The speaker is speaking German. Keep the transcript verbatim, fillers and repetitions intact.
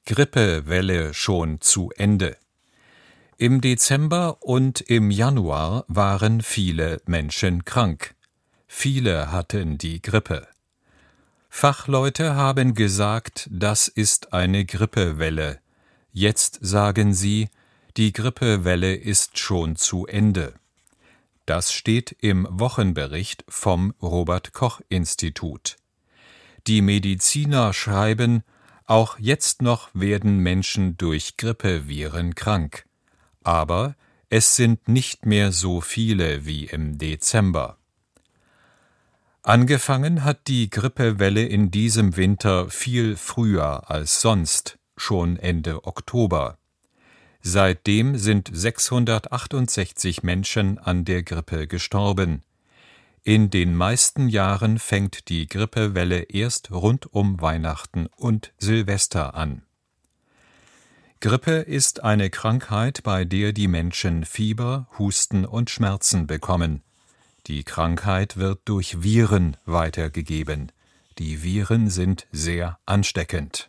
Grippewelle schon zu Ende. Im Dezember und im Januar waren viele Menschen krank. Viele hatten die Grippe. Fachleute haben gesagt, das ist eine Grippewelle. Jetzt sagen sie, die Grippewelle ist schon zu Ende. Das steht im Wochenbericht vom Robert-Koch-Institut. Die Mediziner schreiben, auch jetzt noch werden Menschen durch Grippeviren krank. Aber es sind nicht mehr so viele wie im Dezember. Angefangen hat die Grippewelle in diesem Winter viel früher als sonst, schon Ende Oktober. Seitdem sind sechshundertachtundsechzig Menschen an der Grippe gestorben. In den meisten Jahren fängt die Grippewelle erst rund um Weihnachten und Silvester an. Grippe ist eine Krankheit, bei der die Menschen Fieber, Husten und Schmerzen bekommen. Die Krankheit wird durch Viren weitergegeben. Die Viren sind sehr ansteckend.